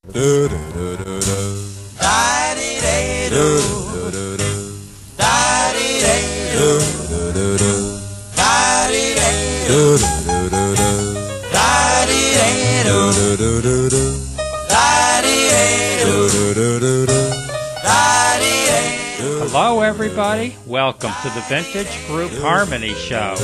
Hello everybody, welcome to the Vintage Group Harmony Show.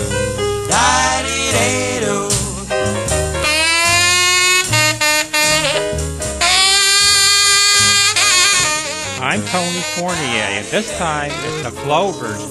I'm Tony Fournier, and this time it's the Clovers.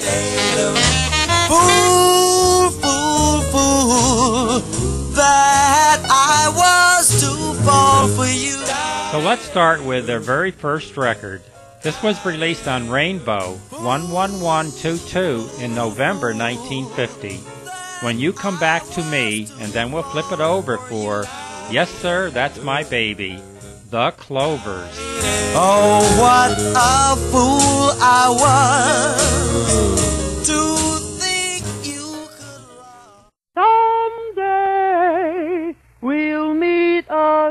Fool, fool, fool, that I was to fall for you. So let's start with their very first record. This was released on Rainbow 11122 in November 1950. When You Come Back to Me, and then we'll flip it over for Yes Sir, That's My Baby, the Clovers. Oh, what a fool I was to think you could love. Someday we'll meet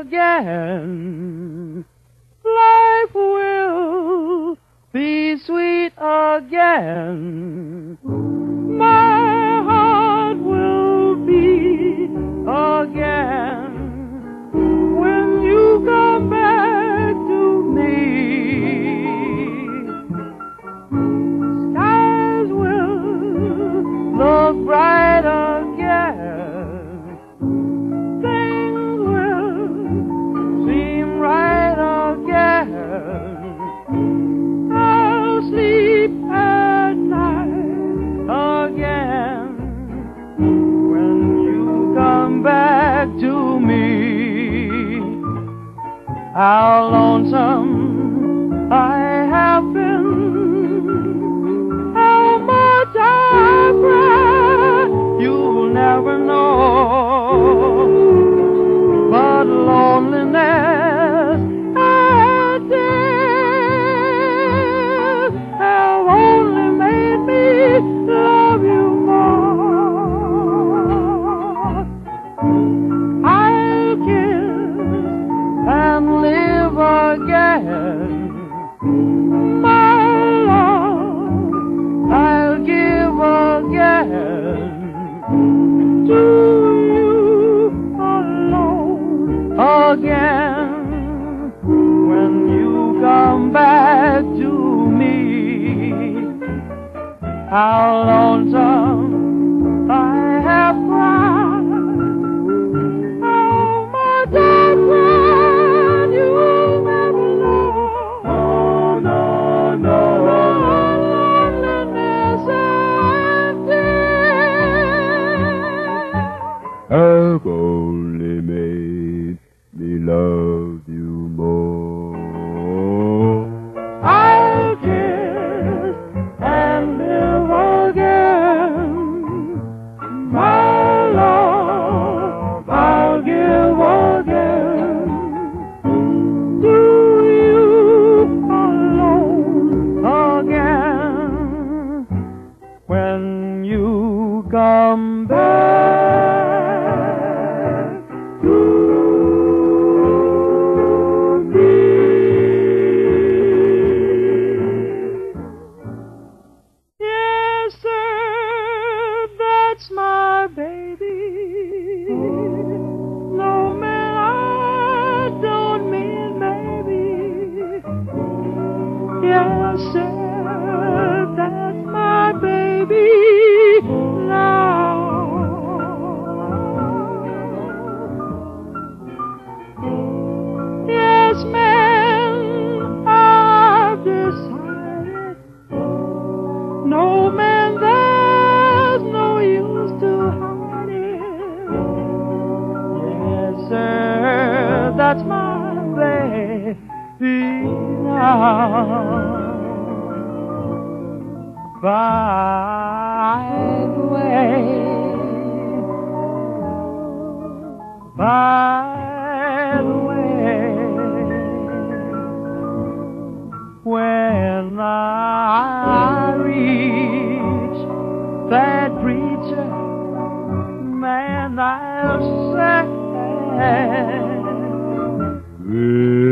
again. Life will be sweet again. My heart will beat again when you come back to me. Skies will look bright again. Things will seem right again. I'll sleep at night again when you come back to me. How lonesome I have been, how much I cry, you'll never know. But loneliness and death have only made me love you more. I'll kiss and live again. My love I'll give again to you alone again when you come back to me. How lonesome I have cried, how much I cried, you'll never know. No, no, no, loneliness and death have only made me love you more. I'll kiss and live again. My love I'll give again to you alone again when you come back to me. Yes, sir, that's my baby. No, man, I don't mean maybe. Yes, sir, that's my baby now. Yes, man, I've decided. No, man, there's no use to hide it. Yes, sir, that's my baby now. By the way, by the way, when I reach that preacher man, I'll say,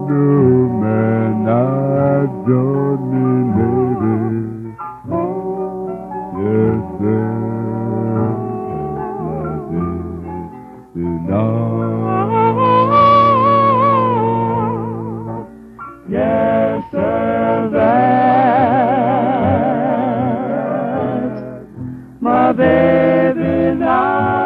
No man I don't mean baby. Yes, sir. Just like this tonight. Yes, sir. That's my baby now.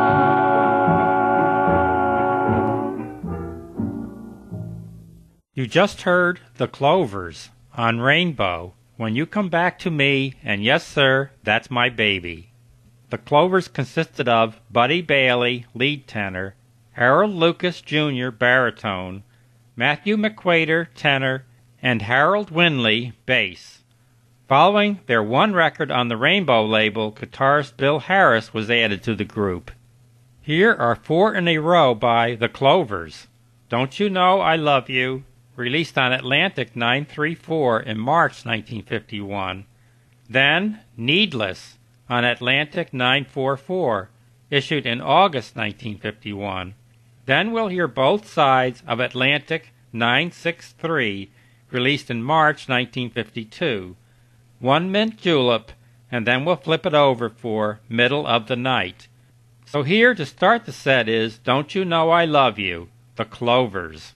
You just heard The Clovers on Rainbow, When You Come Back to Me, and yes, sir, that's my baby. The Clovers consisted of Buddy Bailey, lead tenor, Harold Lucas Jr., baritone, Matthew McQuater, tenor, and Harold Winley, bass. Following their one record on the Rainbow label, guitarist Bill Harris was added to the group. Here are four in a row by The Clovers. Don't You Know I Love You, released on Atlantic 934 in March 1951. Then Needless on Atlantic 944, issued in August 1951. Then we'll hear both sides of Atlantic 963, released in March 1952. One Mint Julep, and then we'll flip it over for Middle of the Night. So here to start the set is Don't You Know I Love You, The Clovers.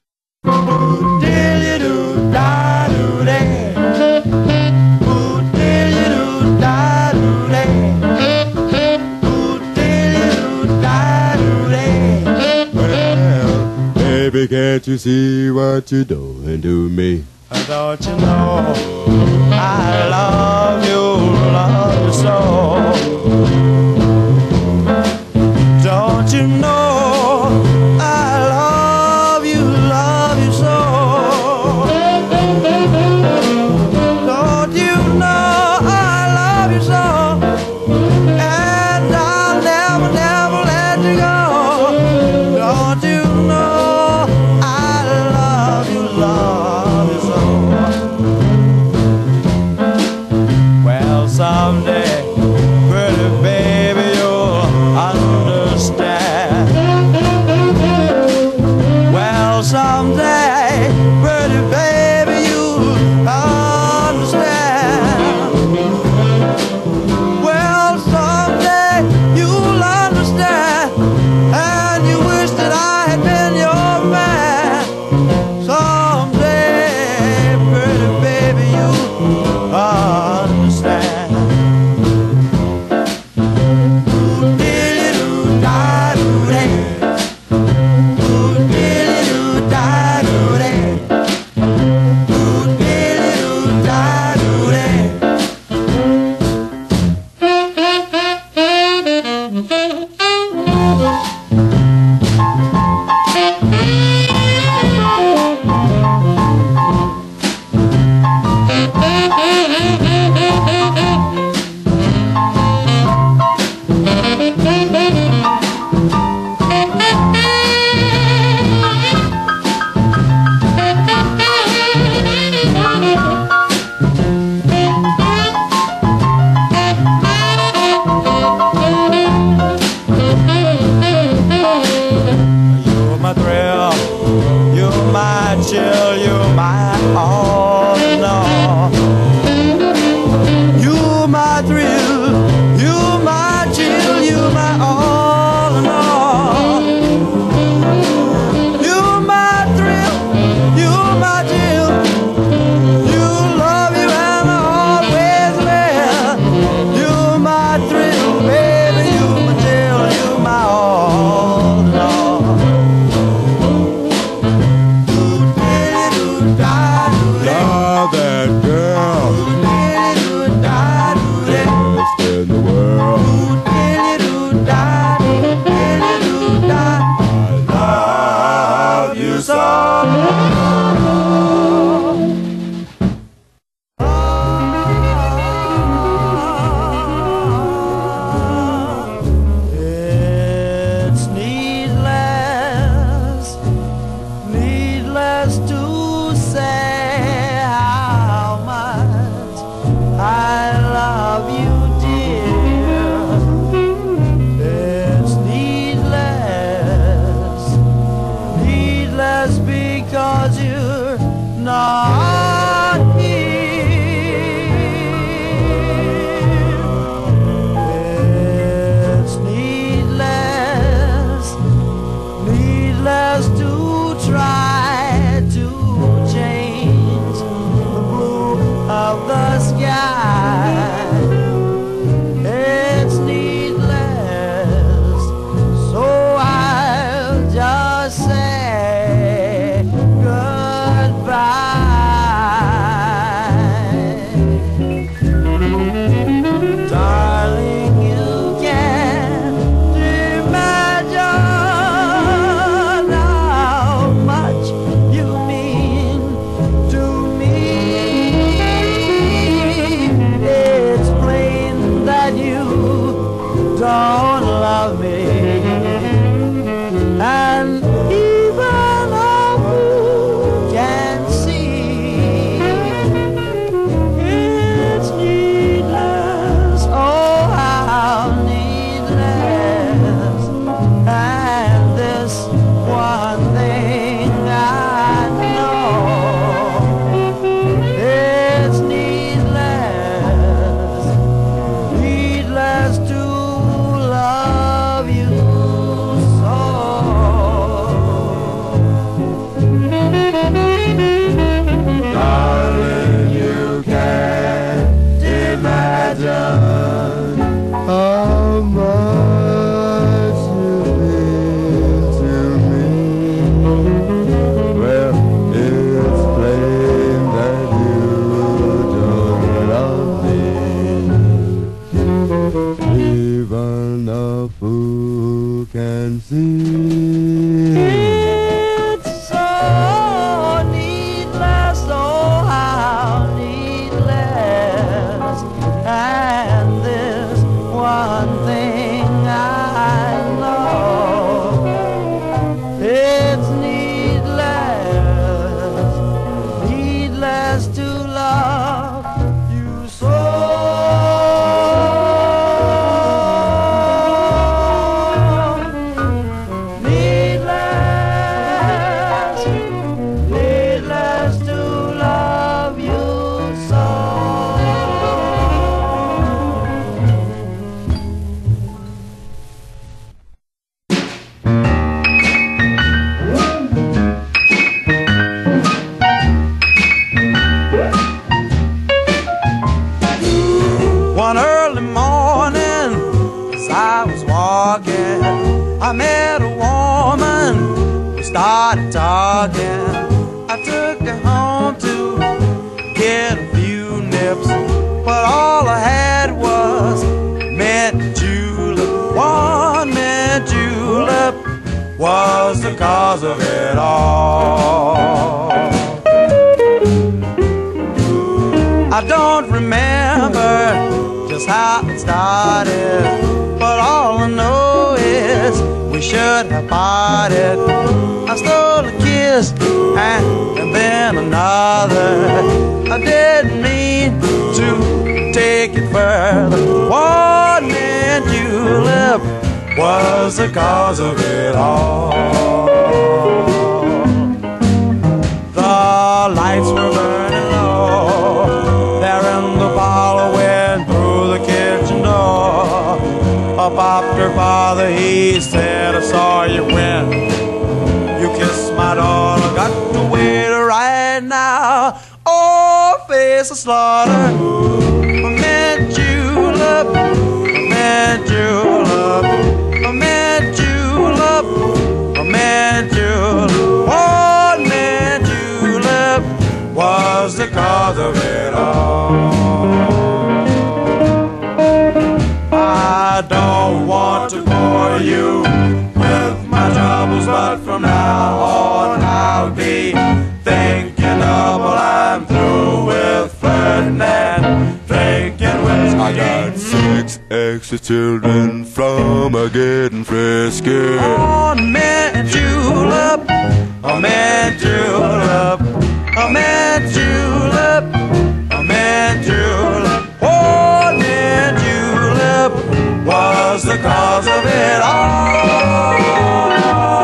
Baby, can't you see what you're doing to me? Don't you know I love you so? Don't you know I love you so? Don't you know I love you so? And I'll never, never let you go. Don't you know I love you so? Well, someday, pretty baby, you'll understand. Well, someday, pretty baby, you'll understand. Well, someday, you'll understand. And you wish that I had been your man. Someday, pretty baby, you'll understand. You're my thrill, you're my chill, you're my all in all. You're my thrill, you're my chill, you're my all in all. You're my thrill, you're my chill, you love you and I always will. You're my thrill, baby, you're my chill, you're my all in all. cause of it all. I don't remember just how it started, but all I know is we should have parted. I stole a kiss and then another. I didn't mean to take it further. One mint julep was the cause of it all. The lights were burning low there in the parlor, went through the kitchen door. Up after father, he said, I saw you when you kissed my daughter. Got to wait right now. Oh, face of slaughter. A mint julep, a mint julep, a mint julep, a mint julep. One mint julep was the cause of it all. I don't want to bore you with my troubles, but from now on I'll be thinking double. I'm through with flirting and drinking whiskey. I got 6 extra children from a getting frisky. On mint julep, a mint julep, a mint julep, a mint julep. One mint julep was the cause of it all.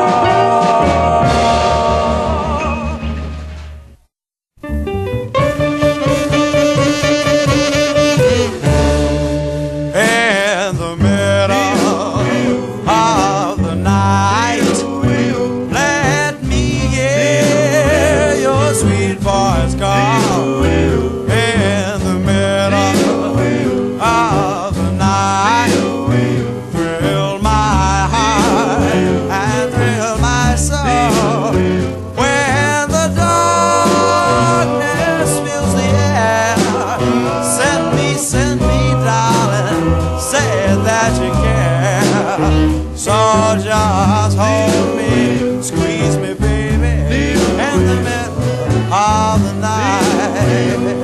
In the middle of the night, let me hear your sweet voice call. In the middle of the night, thrill my heart and thrill my soul. When the darkness fills the air, send me, darling, say that you care. So just hold me, squeeze me, baby, in the middle of the night.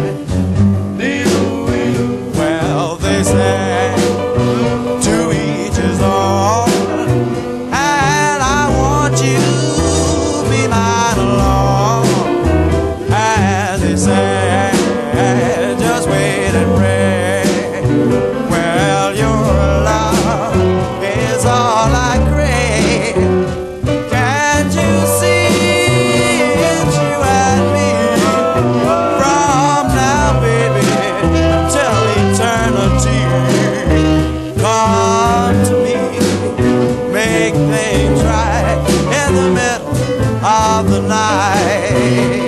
Well, they say to each his own, and I want you to be mine alone. And they say, just wait and pray. Well, your love is all I crave. Can't you see it's you and me? From now, baby, till eternity. Come to me, make things right in the middle of the night.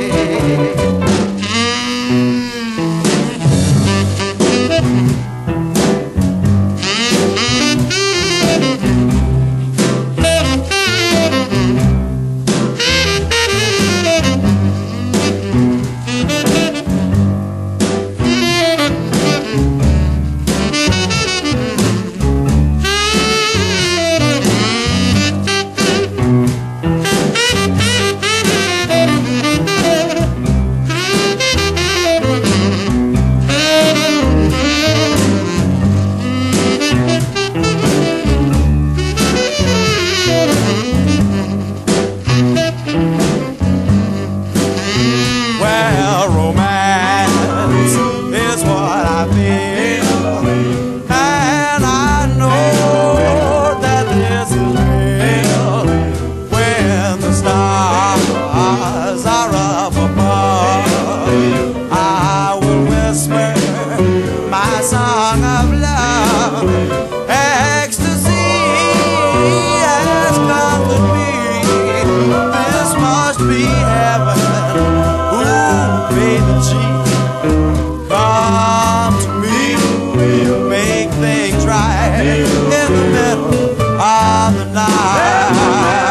Well, romance is what I feel, and I know that this is real. When the stars are up above, I will whisper my song of love. Ecstasy has conquered me. This must be heaven. Ooh, baby G, come to me, make things right in the middle of the night.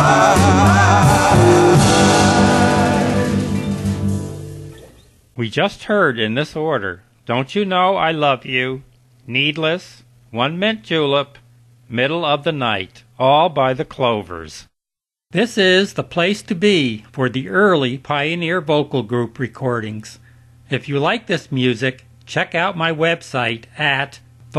We just heard in this order, Don't You Know I Love You, Needless, One Mint Julep, Middle of the Night, all by the Clovers. This is the place to be for the early Pioneer Vocal Group recordings. If you like this music, check out my website at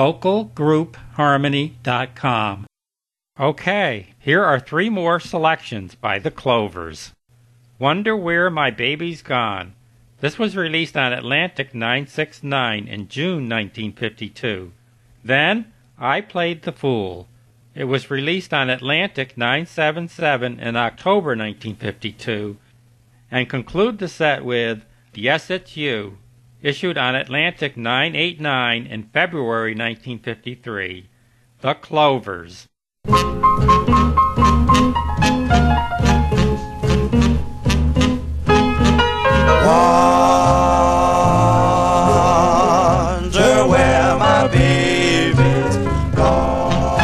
vocalgroupharmony.com. Okay, here are 3 more selections by the Clovers. Wonder Where My Baby's Gone. This was released on Atlantic 969 in June 1952. Then, I Played the Fool. It was released on Atlantic 977 in October 1952. And conclude the set with Yes It's You, issued on Atlantic 989 in February 1953. The Clovers. Wonder where my baby's gone.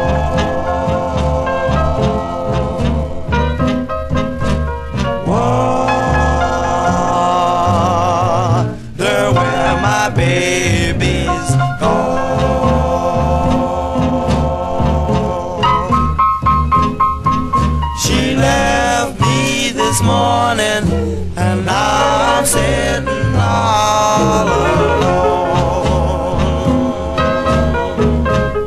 Wonder where my baby's gone. She left me this morning, and now I'm sitting all alone.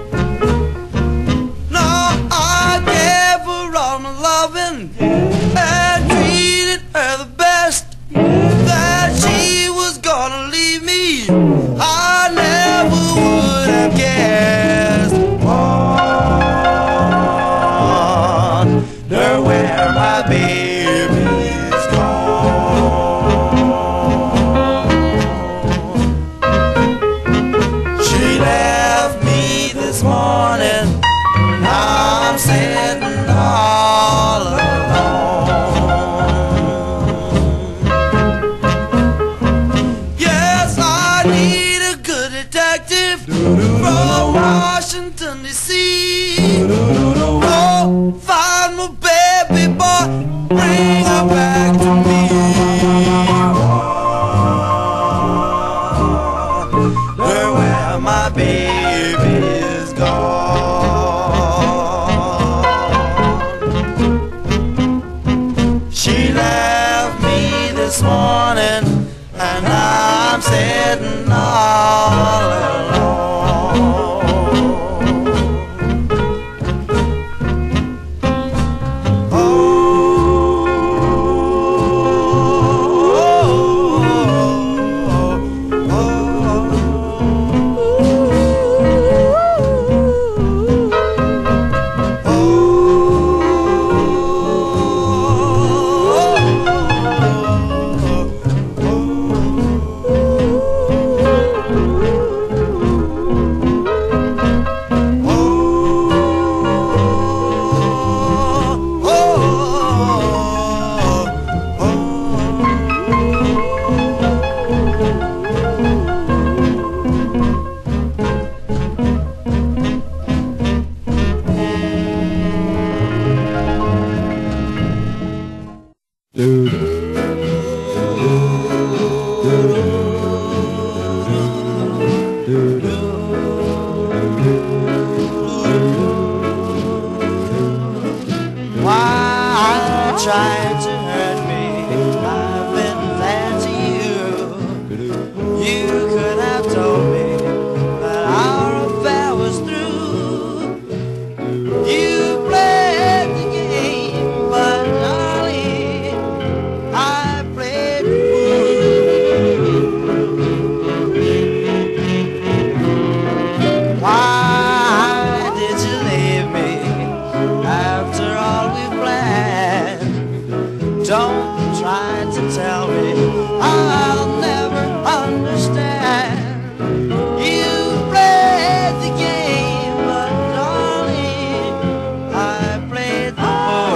No, I gave her all my loving and treated her the best. That she was gonna leave me, I never would have guessed. Wonder where my baby's gone. She left me this morning, now I'm sitting all alone. Yes, I need a good detective from Washington, D.C. Oh, find my baby boy, bring her back to me. Wonder where my baby's gone. She left me this morning, and now I'm sitting all alone. Why trying to hurt me? I've been fair to you. You could have told me that our affair was through. You played the game, but darling, I played the fool. Why did you leave me after all we planned? Don't try to tell me, I'll never understand. You played the game, but darling, I played the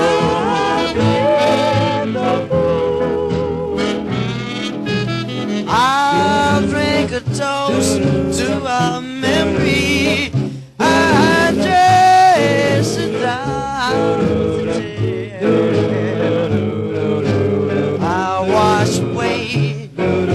fool. I'll drink a toast to our memory and chase it down the tear. I'll wash away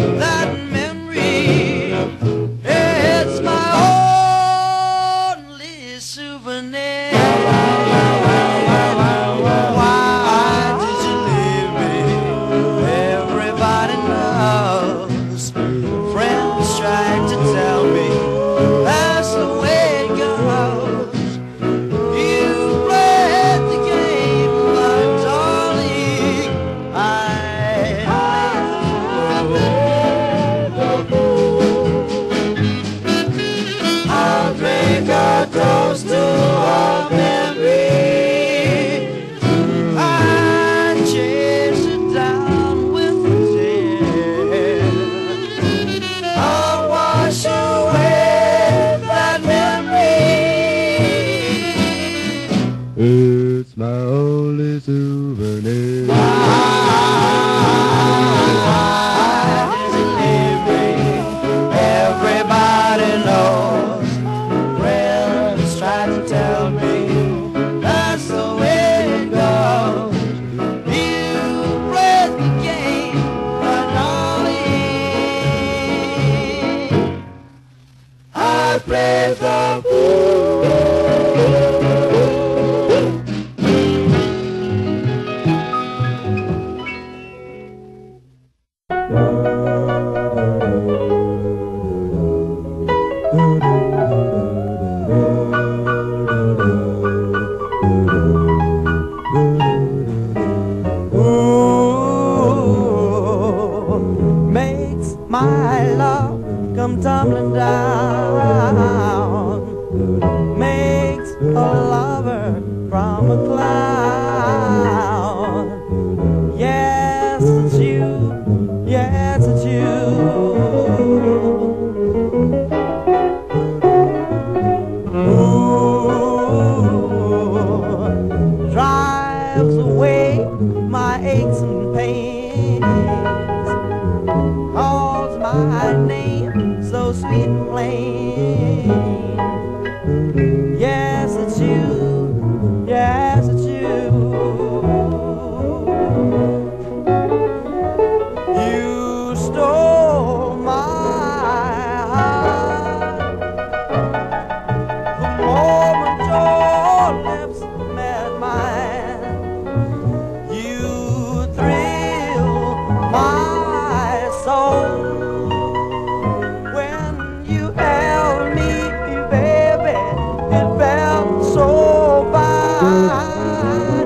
Makes my love come tumbling down, makes a lover from a cloud. Yes, it's you, yes, it's you. Ooh, drives away my aches and pains, calls my name so sweet and plain. Yes, it's you, yes, it's you. You stole my heart the moment your lips met mine. You thrill my soul when you held me, baby. It felt so fine.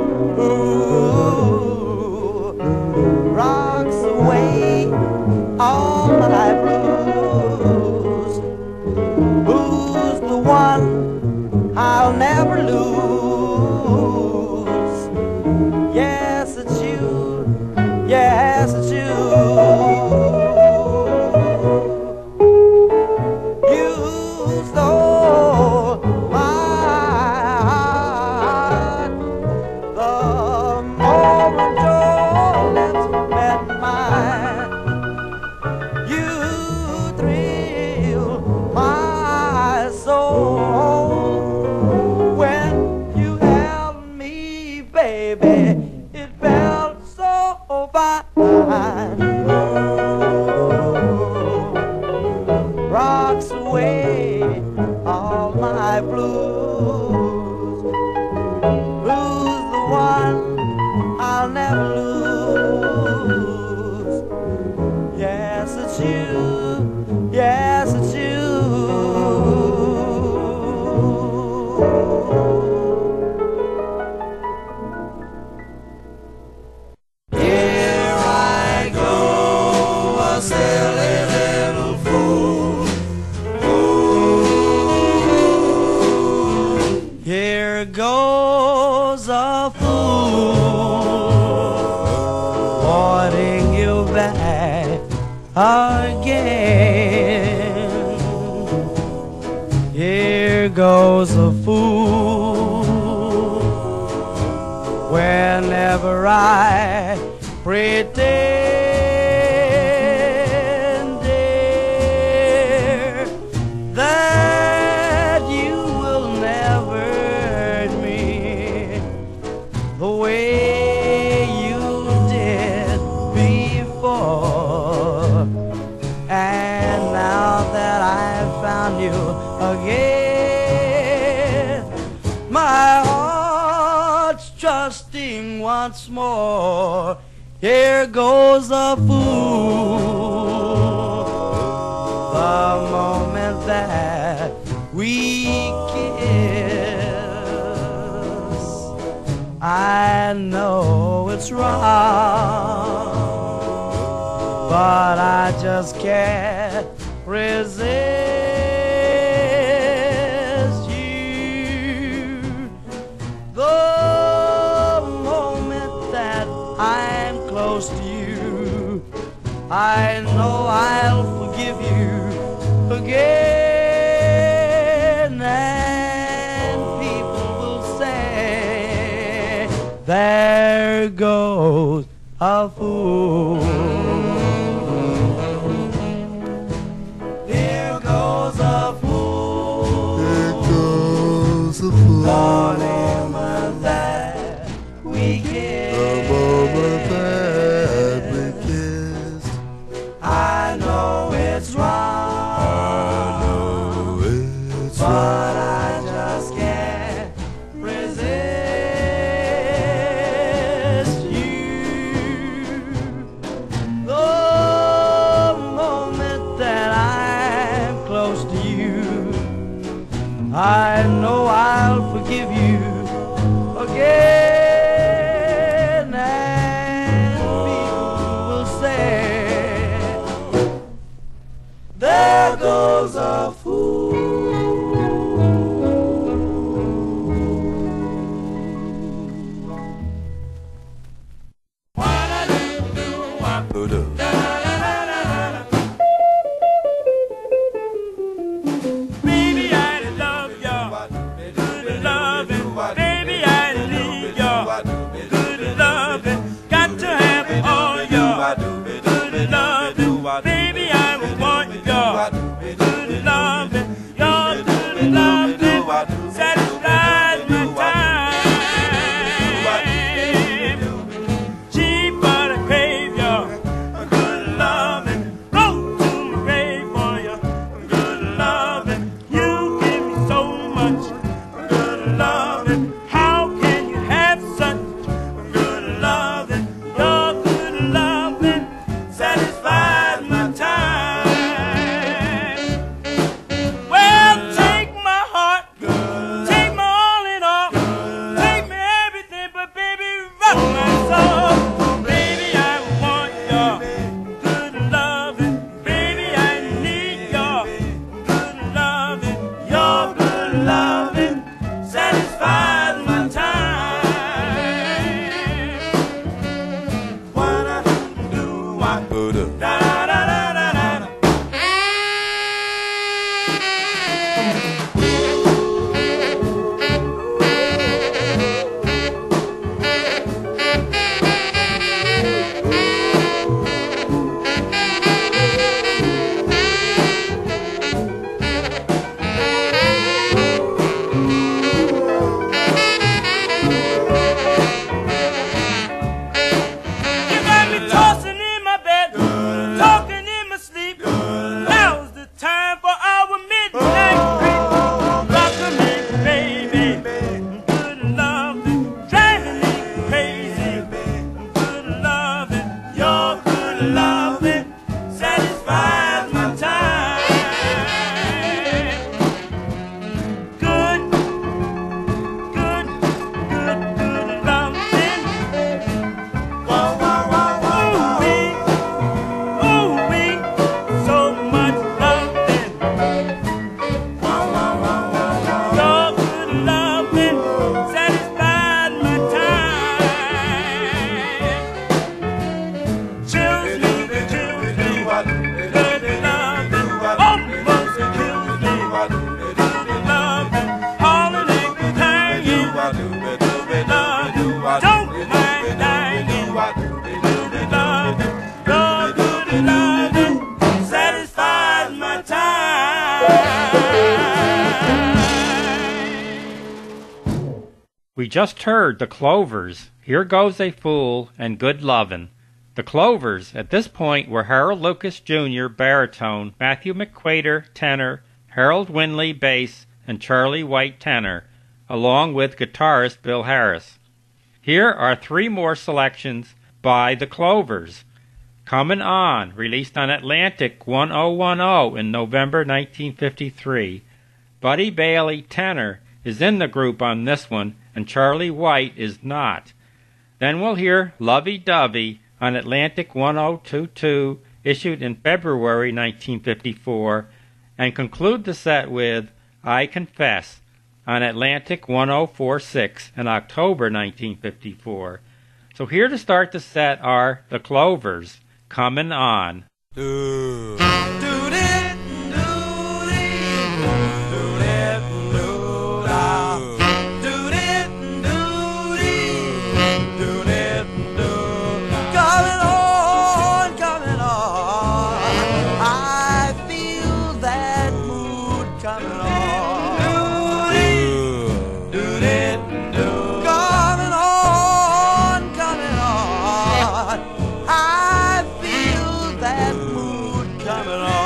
Ooh, rocks away all my blues. Who's the one I'll never lose? Yes, it's you. Yes, it's you. You stole my heart the moment your lips met mine. You thrill my soul when you held me, baby. It felt so fine. Rocks away all my blues. Who's the one I'll never lose? Yes, it's you. Yes, it's you. Here I go, a silly little fool. Ooh. Here goes a fool wanting you back again. Here goes a fool whenever I pretend, dear, that you will never hurt me the way you did before. And now that I've found you again, my heart's trusting once more. Here goes a fool. The moment that we kiss, I know it's wrong, but I just can't resist you. The moment that I'm close to you, I know I'll forgive you again, and people will say, there goes a fool. Here goes a fool. Here goes a fool. The moment that we kissed, The moment that we kissed, I know it's wrong, I know it's but right. I just can't resist you. I know I'll forgive you again, and people will say, there goes a fool. Baby, I want your good loving, your good loving satisfies my time. Cheap but I crave your good loving, go to my grave for your good loving. You give me so much good loving. How can you have such good loving? Your good loving satisfies my time. Well, take my heart, take my all in all, take me everything, but baby, rock my soul. Baby, I want your good loving. Baby, I need your good loving. Your good loving satisfies my time. What I do, I da da da da da da. You got me tossing in my bed, talking in my sleep. Now's the time for our midnight creep. Rockin' me, baby, good loving, driving me crazy. Good loving, your good loving satisfies my time. Good, good, good, good loving. Ooh-wee, ooh-wee, so much loving. Your good loving satisfies my time. Chills me, good loving, almost kills me. Good loving, holiday hanging. Good loving, don't mind dying. Good loving, your good loving satisfies my time. We just heard the Clovers, Here Goes a Fool, and Good Lovin'. The Clovers at this point were Harold Lucas Jr., baritone, Matthew McQuater, tenor, Harold Winley, bass, and Charlie White, tenor, along with guitarist Bill Harris. Here are three more selections by the Clovers. Comin' On, released on Atlantic 1010 in November 1953. Buddy Bailey, tenor, is in the group on this one, and Charlie White is not. Then we'll hear Lovey Dovey on Atlantic 1022, issued in February 1954, and conclude the set with I Confess on Atlantic 1046 in October 1954. So here to start the set are the Clovers, Comin' On. Coming on, I feel that mood coming on. Coming on, I feel that mood coming on.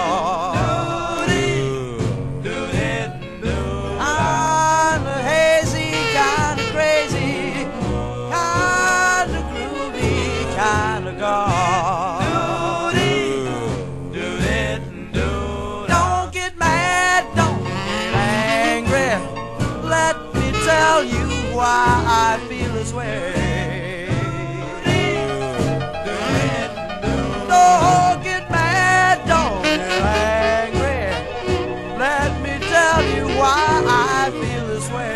why I feel this way. Don't get mad, don't get angry. Let me tell you why I feel this way.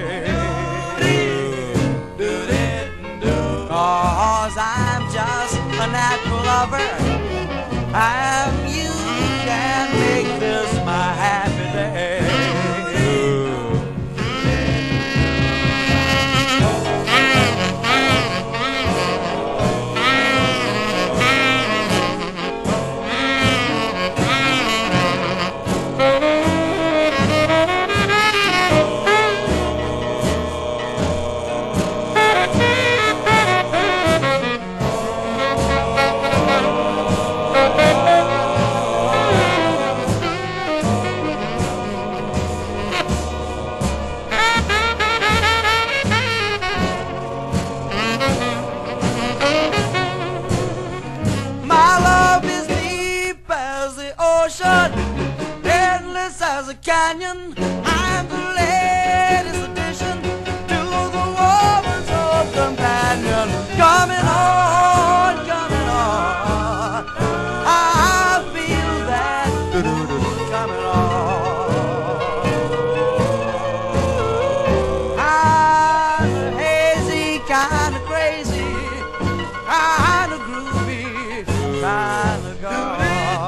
'Cause I'm just a natural lover, and you can make this my happy day. Endless as a canyon, I'm the latest addition to the woman's old companion. Coming on, coming on, I feel that coming on. I'm hazy, kind of crazy, kind of groovy, kind of gone.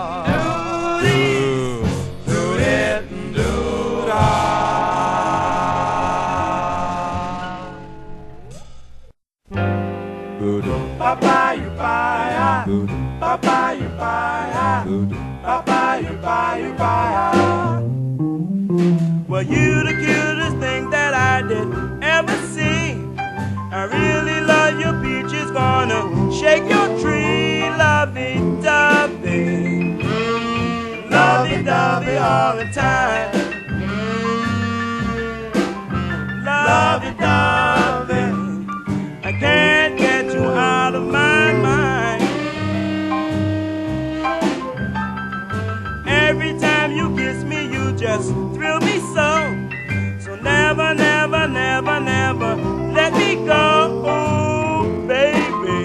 Well, you the cutest thing that I did ever see. I really love your peaches, gonna shake your tree. Lovey-dovey, lovey-dovey all the time. Lovey-dovey, I can't get you out of my mind. Every time you kiss me, you just thrill me so. So never, never, never, never let me go, oh, baby.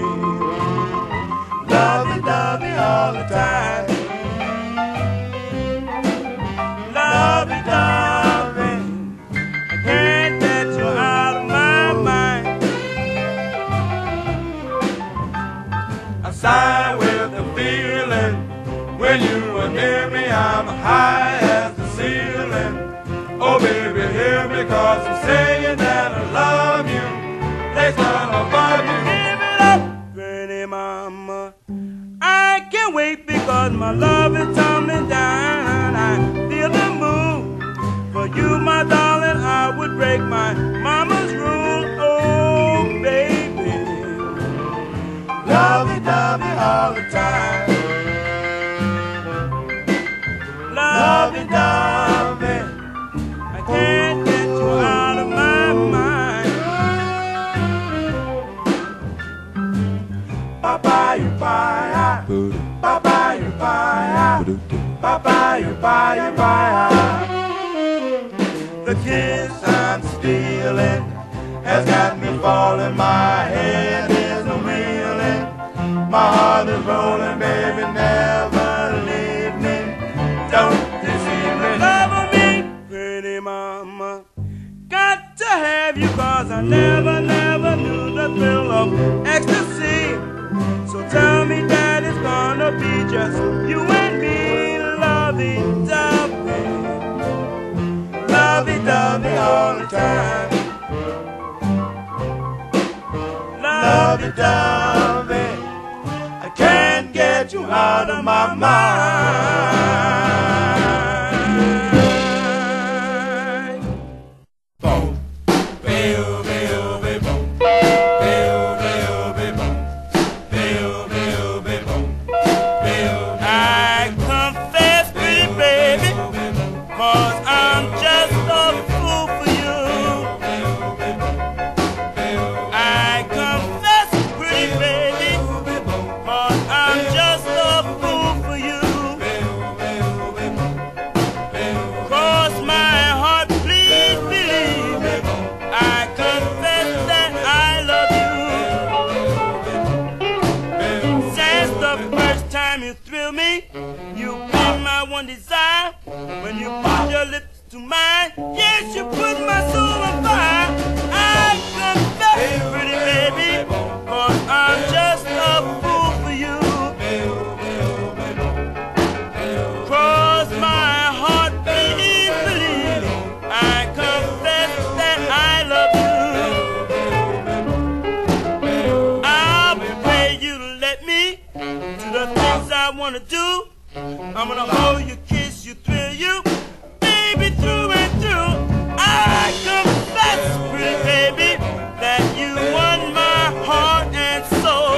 Lovey-dovey all the time. Lovey-dovey, I can't get you out of my mind. I sigh with the feeling when you are near me. I'm high as the ceiling. Oh, baby, hear me, 'cause I'm saying that I love you. Next time above you. Give it up, pretty mama. I can't wait because my love is tumbling down. I feel the moon. For you, my darling, I would break my mama's rule. Oh, baby, lovey-dovey all the time. Lovey-dovey, I can't get you out of my mind. Ba-ba-you-ba-ya, ba-ba-you-ba-ya, ba-ba-you-ba-ya-ba-ya. The kiss I'm stealing has got me falling. My head is a-reeling. My heart is rolling, baby, never leave me. Don't deceive me. Love me, pretty mama. Got to have you, 'cause I never, never knew the thrill of ecstasy. So tell me that it's gonna be just you and me. Lovey-dovey, lovey-dovey all the time. Lovey-dovey, I can't get you out of my mind. Boom, baby, baby, boom, baby, baby, boom, baby, boom, baby. I confess, pretty baby, 'cause I'm just a fool for you. I confess, pretty baby, 'cause I'm just a fool for you. time you thrill me. You be my one desire. When you put your lips to mine, yes, you put my soul on fire. I confess, pretty baby, 'cause I'm just a fool for you. 'Cross my heart, please believe me. I confess that I love you. I'll pay you to let me do the things I wanna do. I'm gonna hold you, kiss you, thrill you, baby, through and through. I confess, pretty baby, that you won my heart and soul.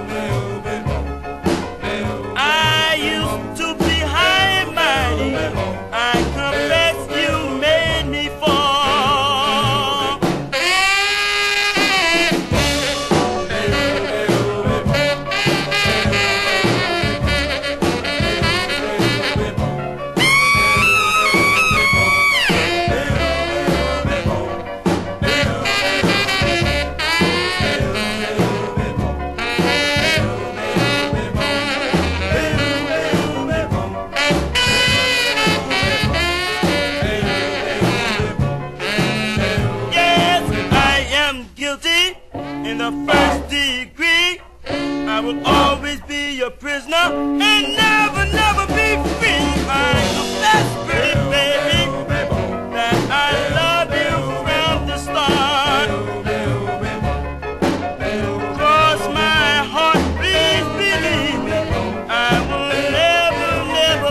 I used to be high and mighty. I confess you made me fall. Yes, I am guilty in the first degree. I will always be your prisoner and never, never be free. I confess, pretty baby, that I love you from the start. Cross my heart, please believe me. I will never, never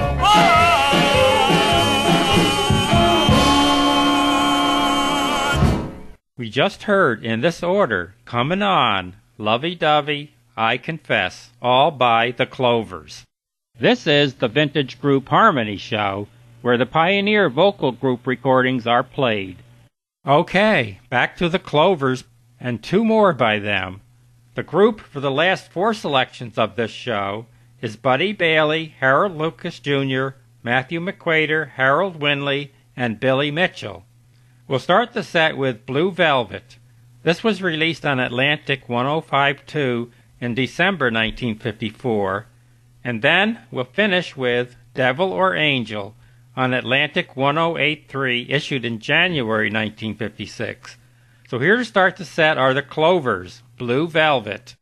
part. We just heard in this order, Coming On, Lovey-Dovey, I Confess, all by the Clovers. This is the Vintage Group Harmony Show, where the Pioneer vocal group recordings are played. Okay, back to the Clovers, and two more by them. The group for the last four selections of this show is Buddy Bailey, Harold Lucas Jr., Matthew McQuater, Harold Winley, and Billy Mitchell. We'll start the set with Blue Velvet. This was released on Atlantic 105.2 in December 1954, and then we'll finish with Devil or Angel on Atlantic 108.3, issued in January 1956. So here to start the set are the Clovers, Blue Velvet.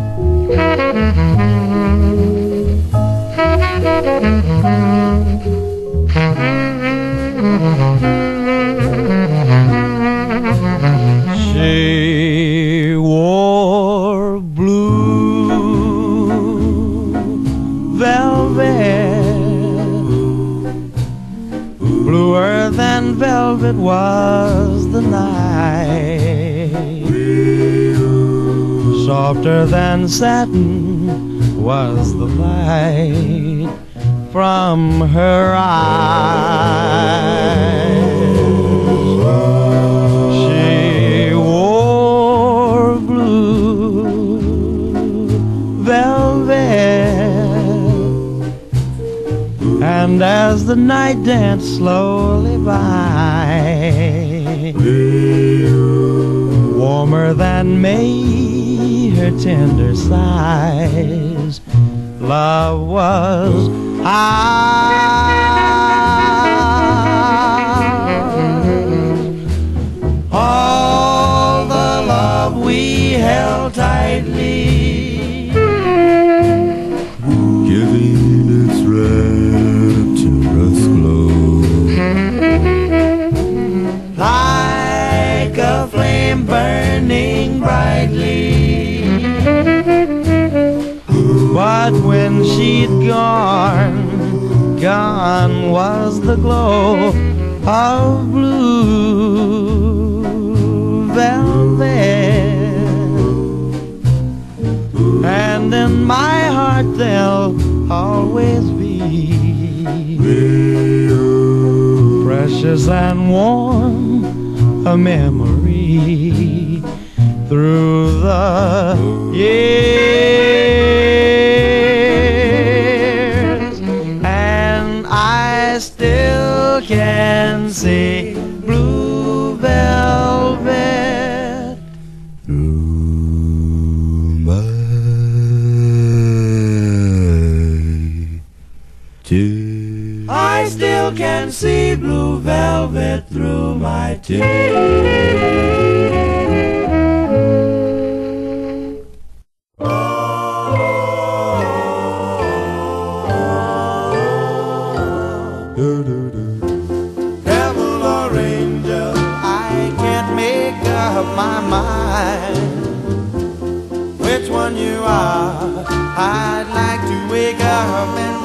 She wore blue velvet, bluer than velvet was the night, softer than satin was the light from her eyes. She wore blue velvet, and as the night danced slowly by, warmer than May, her tender sighs, love was ours. All the love we held tightly, Giving its rapturous glow, like a flame burning brightly. But when she'd gone, gone was the glow of blue velvet, and in my heart they'll always be precious and warm, a memory through the years, and I still can see blue velvet through my tears. I still can see blue velvet through my tears. Devil or angel, I can't make up my mind which one you are. I'd like to wake up and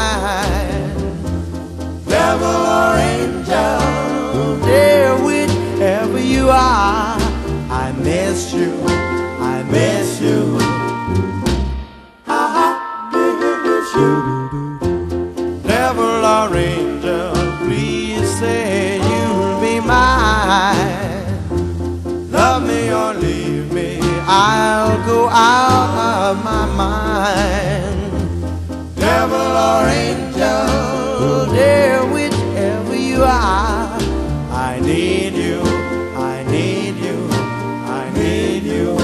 find. Devil or angel, dear, whichever you are, I miss you, I miss you, I miss you. Devil or angel, please say you'll be mine. Love me or leave me, I'll go out of my mind. Devil or angel, dear, whichever you are, I need you, I need you, I need you.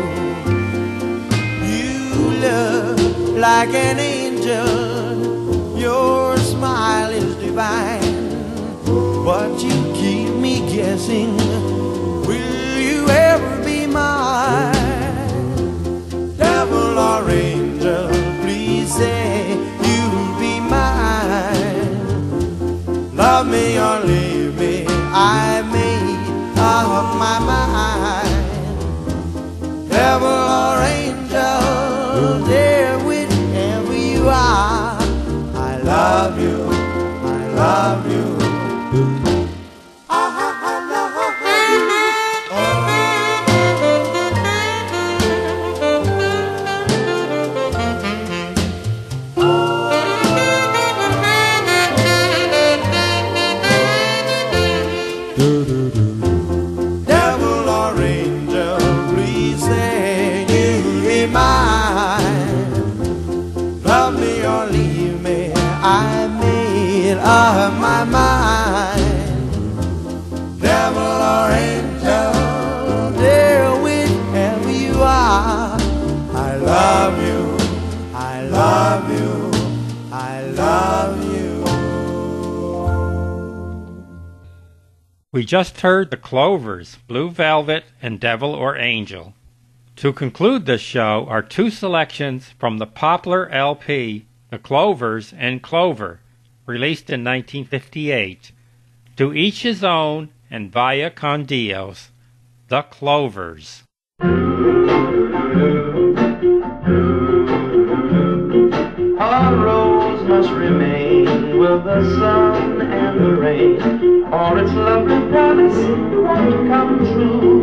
You look like an angel, your smile is divine, but you keep me guessing, will you ever be mine? Devil or angel, please say you'll be mine. Love me or leave me, I made up my mind. Devil or angel, dear, whichever you are, I love you, I love you. Devil or angel, please say you'll be mine. Love me or leave me, I made up my mind. Devil or angel, dear, whichever you are, I love you, I love you, I love you. We just heard the Clovers, Blue Velvet, and Devil or Angel. To conclude this show are two selections from the Poplar LP, The Clovers and Clover, released in 1958. To Each His Own and Vaya con Dios, The Clovers. A rose must remain with the sun and the rain, or its lovely promise won't come true.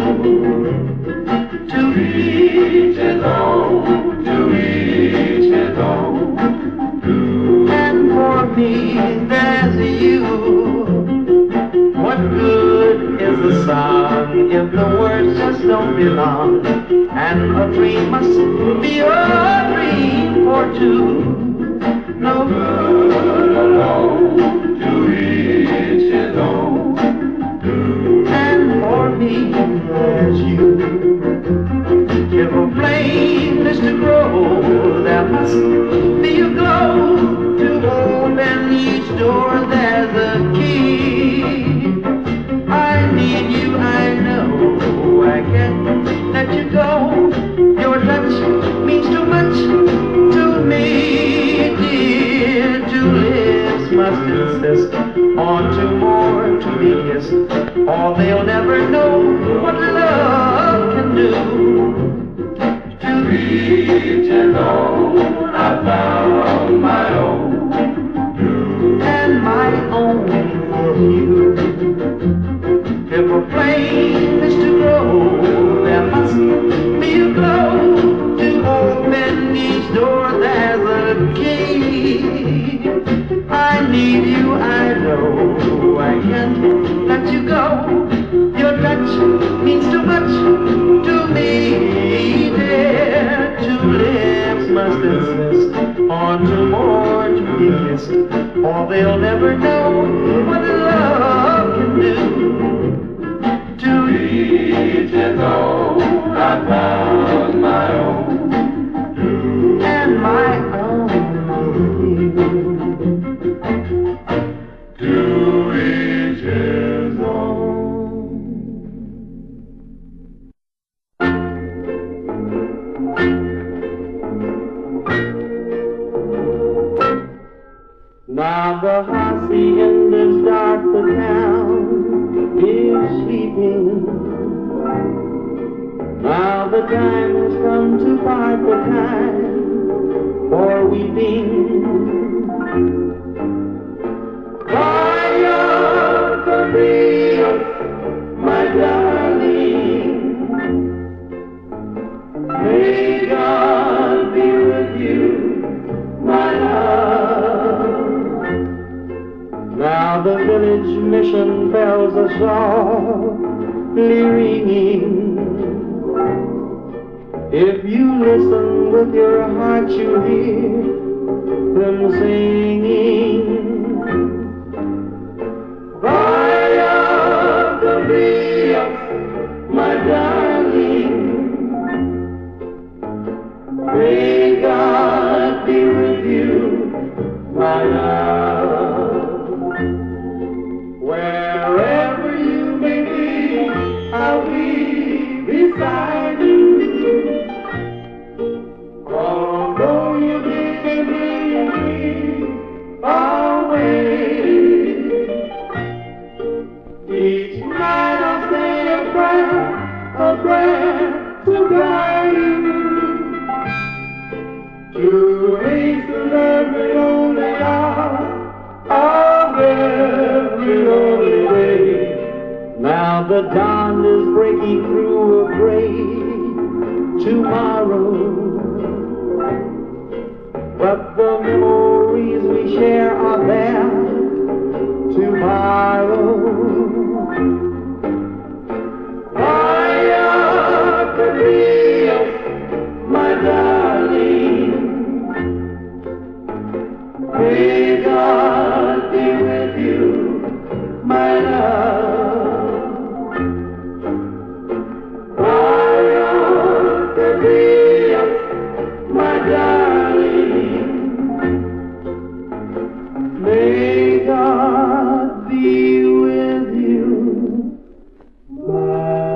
To each his own, to each his own. And for me, there's you. What good is the song if the words just don't belong? And a dream must be a dream for two. No good alone, to each his own. And for me, there's you. If a flame is to grow, there must be a glow. To open each door, there's a key. I need you, I know, I can't let you go. Your touch means too much to me, dear. Two lips must insist on two more to be kissed, or they'll never know what love can do. To each his own, I found my own, and my own for you. If a flame is to grow, there must be a glow. To open each door, there's a key. I need you, I know, I can't let you go. Your touch means too much to me, dear. Two lips must insist on two more to be kissed, or they'll never know what love can do. To each his own, I found my own, and my own for you. Now the hacienda's dark, the town is sleeping. Now the time has come to part, the time for weeping. Vaya con Dios, my darling. May God be with you, my love. Now the village mission bells are softly ringing. If you listen with your heart, you hear them singing. Vaya con Dios, my darling. May God be with you, my love. Wherever you may be, I'll be beside you. Although you may be away, each night I'll say a prayer to guide you, to hasten every lonely hour of every lonely day. Now the dawn is breaking through a gray tomorrow, but the memories we share are there tomorrow. Vaya con Dios, my darling. May God be with you, my love. Vaya con Dios, my darling. May God be with you, my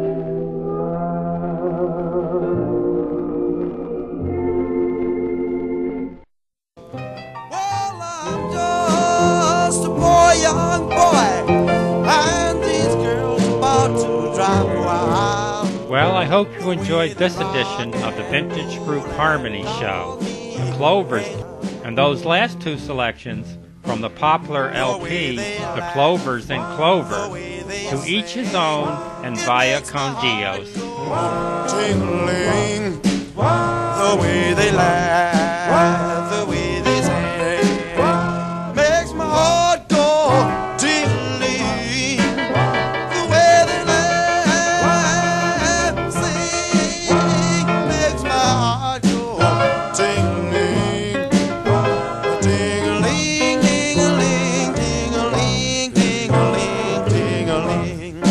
Well, I'm just a poor young boy, and these girls about to drive wild. Well, I hope you enjoyed this edition of the Vintage Group Harmony Show. The Clovers, and those last two selections from the popular LP, The Clovers and Clover, To Each His Own and Vaya con Dios. Tingling, the way they laugh, the way they sing, makes my heart go tingling. The way they laugh, sing, makes my heart go tingling. Ting-a-ling, ting-a-ling, ting-a-ling, ting-a-ling, ting-a-ling.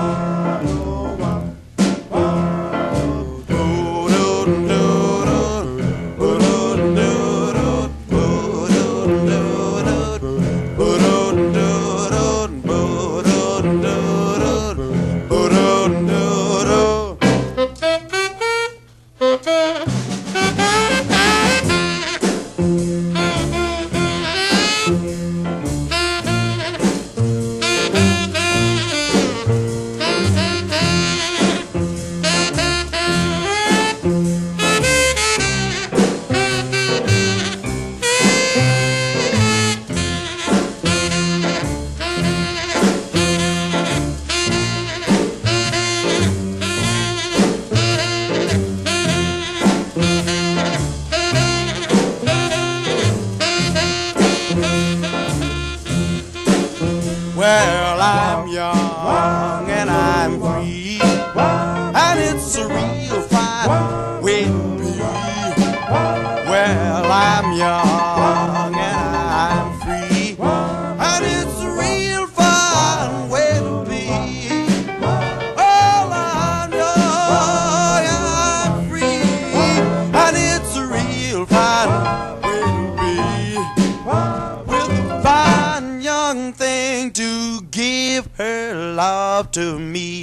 Well, I'm young and I'm free, and it's a real fine way to be. Well, I'm young and I'm free, and it's a real fine way to be. Well, I'm young and I'm free, and it's a real fine way to be. With a fine young thing to give her love to me.